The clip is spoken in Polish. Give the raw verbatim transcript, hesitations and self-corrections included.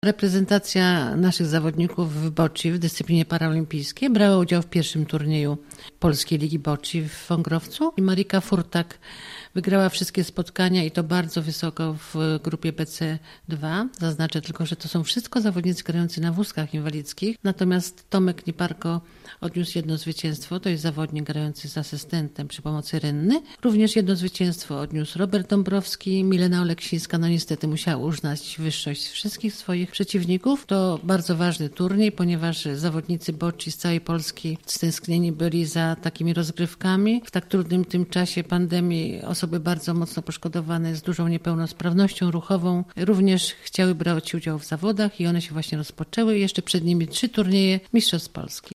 Reprezentacja naszych zawodników w bocci w dyscyplinie paraolimpijskiej brała udział w pierwszym turnieju Polskiej Ligi Bocci w Wągrowcu i Marika Furtak wygrała wszystkie spotkania i to bardzo wysoko w grupie B C dwa. Zaznaczę tylko, że to są wszystko zawodnicy grający na wózkach inwalidzkich. Natomiast Tomek Niparko odniósł jedno zwycięstwo, to jest zawodnik grający z asystentem przy pomocy rynny. Również jedno zwycięstwo odniósł Robert Dąbrowski. Milena Oleksińska no niestety musiała uznać wyższość wszystkich swoich przeciwników. To bardzo ważny turniej, ponieważ zawodnicy bocci z całej Polski stęsknieni byli za takimi rozgrywkami. W tak trudnym tym czasie pandemii osoby bardzo mocno poszkodowane z dużą niepełnosprawnością ruchową również chciały brać udział w zawodach i one się właśnie rozpoczęły. Jeszcze przed nimi trzy turnieje Mistrzostw Polski.